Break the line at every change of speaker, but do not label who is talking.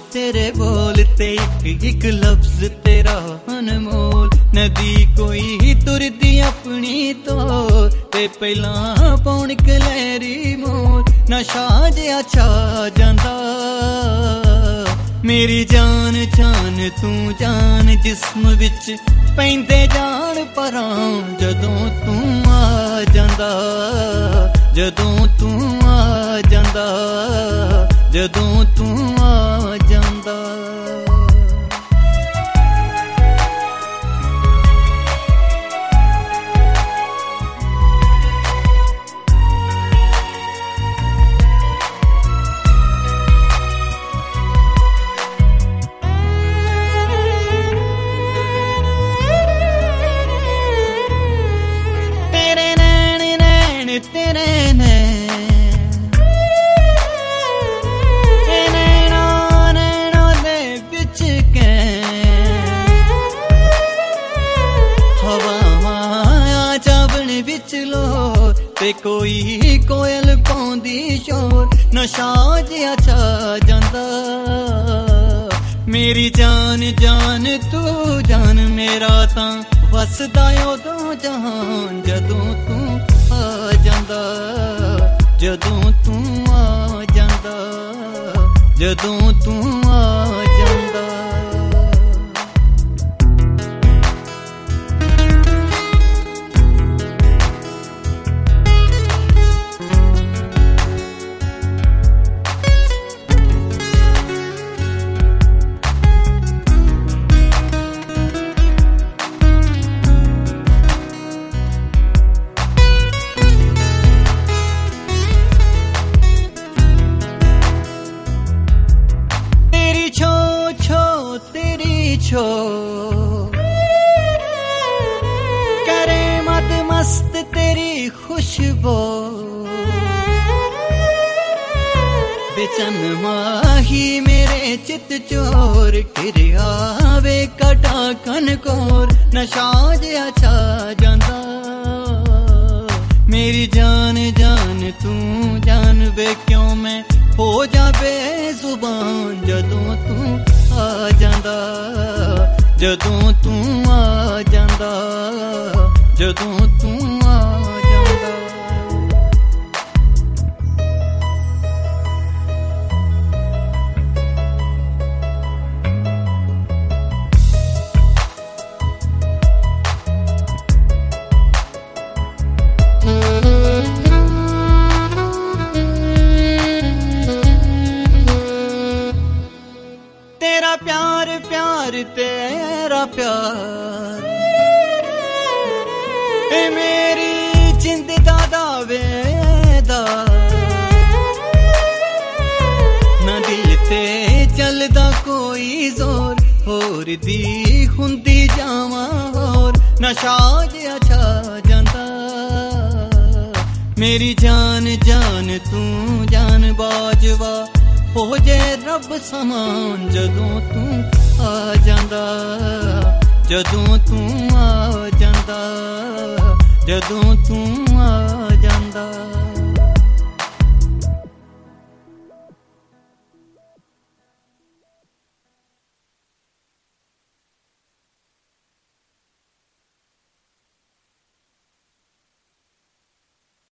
तेरे बोलते एक एक लफ्ज तेरा अनमोल। नदी कोई तुरदी अपनी तो ते पहला पौन कलैरी मोल। नशा जिहा छा जांदा मेरी जान जान तू जान जिस्म विच पैंदे जान परां जदों तू आ जांदा। जदों तू आ जांदा जदों तू आ जांदा। तेरे नैना दे बिच के हवा चावण बिच लो ते कोई कोयल पाउंदी शोर। नशा जिहा छा जांदा मेरी जान जान तू जान मेरा तां वसदा उदों जहान जदों तू आ जांदा। जदों तू आ जांदा जदों तू आ जांदा। छो करे मत मस्त तेरी खुशबू बेचन माही मेरे चित चोर किरियावे कटा कनकोर। नशा जिहा छा जांदा मेरी जान जान तू जान वे क्यों मैं हो जा बेजुबान जदों तू आ जांदा। जदों तू आ जांदा जदों तू आ जांदा। तेरा प्यार प्यार तेरा प्यार ए मेरी जिंद दा दावेदा। ना दिल ते चलदा कोई जोर होर दी हुंदी जावां होर। नशा जिहा छा जांदा मेरी जान जान तू जान बाजवा हो जे रब समान जदों तू आ जांदा। जदों तू आ जांदा जदों तू